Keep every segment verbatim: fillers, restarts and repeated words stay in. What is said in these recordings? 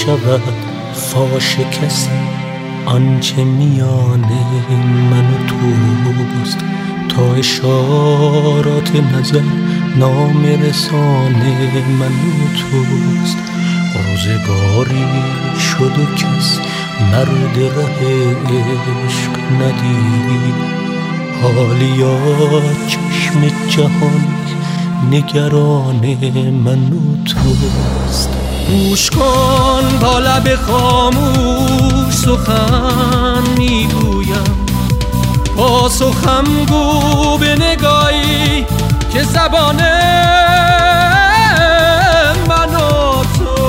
نشود فاش کسی آنچه میان من و توست، تا اشارات نظر نام رسانه من و توست. روزگاری شد و کس مرد ره عشق ندید، حالیا چشم جهان نگران من و توست. گوش کن با لب خاموش سخن میگویم، پاسخم گو به نگاهی که زبانه من و تو.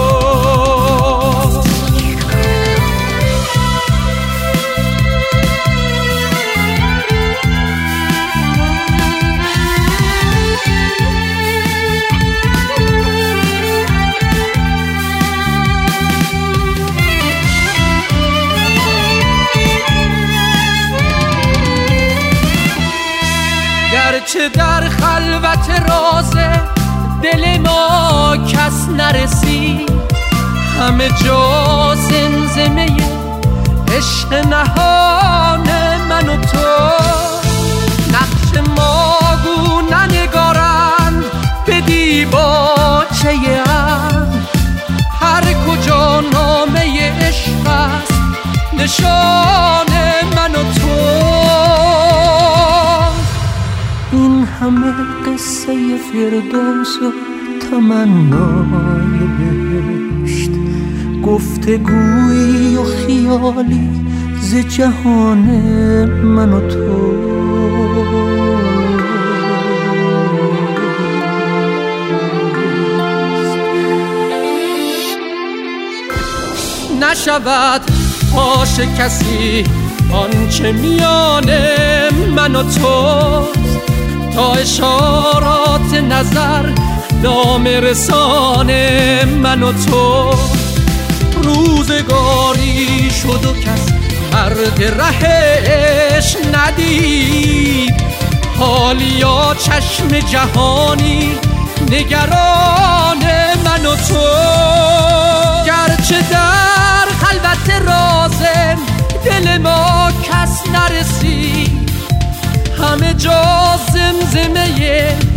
گرچه در خلوت راز دل ما کس نرسید، همه جا زمزمه عشق نهان من و تو. نقش ما گو ننگارند به دیباچه ام، هر کجا نامه عشق است نشان من و تو. این همه قصه فردوس و تمنای بهشت، گفتگویی و خیالی ز جهان من و تو. نشود فاش کسی آنچه میان من و توست، تا اشارات نظر نام رسان من و تو. روزگاری شد و کس مرد رهش ندید، حالیا چشم جهانی نگران من و تو. گرچه در خلوت راز دل ما کس نرسید، همه جا زمزمه